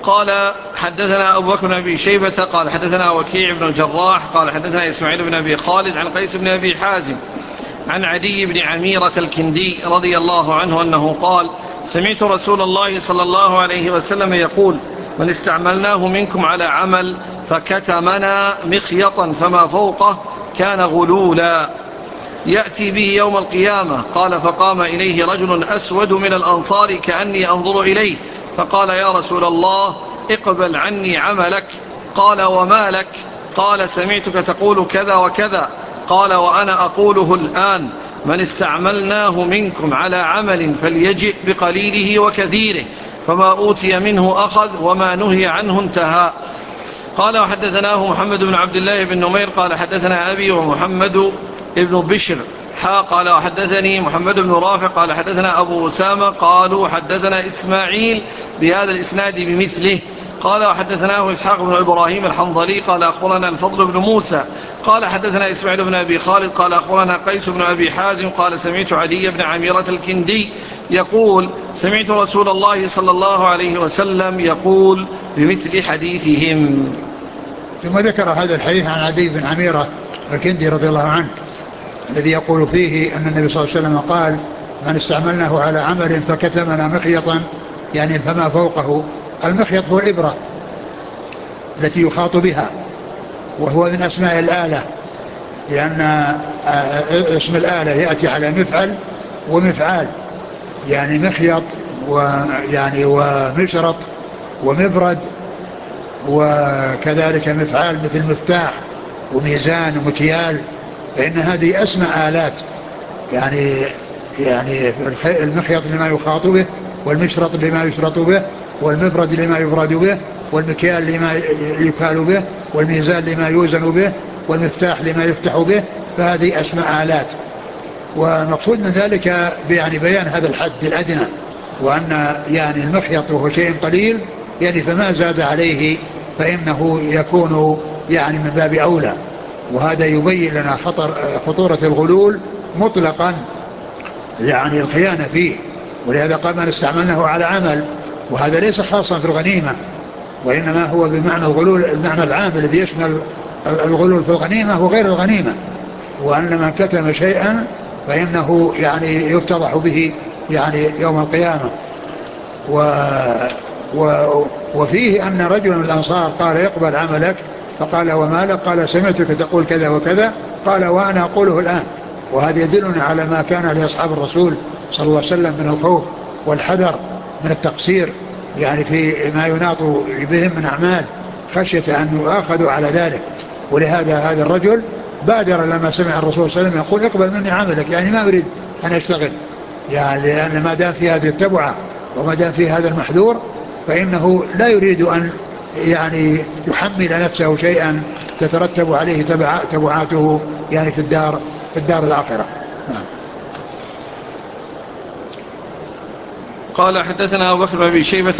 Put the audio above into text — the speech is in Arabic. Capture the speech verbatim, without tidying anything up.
قال حدثنا أبو بكر بن أبي شيبة قال حدثنا وكيع بن الجراح قال حدثنا إسماعيل بن أبي خالد عن قيس بن أبي حازم عن عدي بن عميرة الكندي رضي الله عنه أنه قال سمعت رسول الله صلى الله عليه وسلم يقول من استعملناه منكم على عمل فكتمنا مخيطا فما فوقه كان غلولا يأتي به يوم القيامة. قال فقام إليه رجل أسود من الأنصار كأني أنظر إليه فقال يا رسول الله اقبل عني عملك. قال وما لك؟ قال سمعتك تقول كذا وكذا. قال وأنا أقوله الآن من استعملناه منكم على عمل فليجئ بقليله وكثيره فما أوتي منه أخذ وما نهي عنه انتهى. قال وحدثناه محمد بن عبد الله بن نمير قال حدثنا أبي ومحمد ابن بشر حا قال وحدثني محمد بن رافع قال حدثنا أبو أسامة قالوا حدثنا إسماعيل بهذا الإسناد بمثله. قال وحدثناه إسحاق بن إبراهيم الحنظلي قال أخبرنا الفضل بن موسى قال حدثنا إسماعيل بن أبي خالد قال أخبرنا قيس بن أبي حازم قال سمعت عدي بن عميرة الكندي يقول سمعت رسول الله صلى الله عليه وسلم يقول بمثل حديثهم. ثم ذكر هذا الحديث عن عدي بن عميرة الكندي رضي الله عنه الذي يقول فيه أن النبي صلى الله عليه وسلم قال من استعملناه على عمل فكتمنا مخيطا يعني فما فوقه. المخيط هو الإبرة التي يخاط بها وهو من أسماء الآلة لأن اسم الآلة يأتي على مفعل ومفعال يعني مخيط ويعني ومشرط ومبرد وكذلك مفعال مثل مفتاح وميزان ومكيال فإن هذه أسماء آلات يعني يعني المخيط لما يخاط به والمشرط لما يشرط به والمبرد لما يبرد به والمكيال لما يكال به والميزان لما يوزن به والمفتاح لما يفتح به فهذه أسماء آلات. ومقصود من ذلك يعني بيان هذا الحد الأدنى وأن يعني المخيط وهو شيء قليل يعني فما زاد عليه فإنه يكون يعني من باب أولى. وهذا يبين لنا خطر خطورة الغلول مطلقا يعني الخيانة فيه. ولهذا قال من استعملناه على عمل وهذا ليس خاصا في الغنيمة وإنما هو بمعنى الغلول المعنى العام الذي يشمل الغلول في الغنيمة وغير الغنيمة. وأن من كتم شيئا فإنه يعني يفتضح به يعني يوم القيامة. و و وفيه أن رجل من الأنصار قال يقبل عملك فقال وما لك؟ قال سمعتك تقول كذا وكذا. قال وأنا أقوله الآن. وهذا يدلنا على ما كان لأصحاب الرسول صلى الله عليه وسلم من الخوف والحذر من التقصير يعني في ما يناط بهم من أعمال خشية أن يؤاخذوا على ذلك. ولهذا هذا الرجل بادر لما سمع الرسول صلى الله عليه وسلم يقول اقبل مني عملك يعني ما أريد أن أشتغل يعني لأن ما دام في هذه التبعة وما دام في هذا المحذور فإنه لا يريد أن يعني يحمل نفسه شيئا تترتب عليه تبعاته يعني في الدار في الدار الآخرة. نعم. قال حدثنا أبو بكر بن أبي شيبة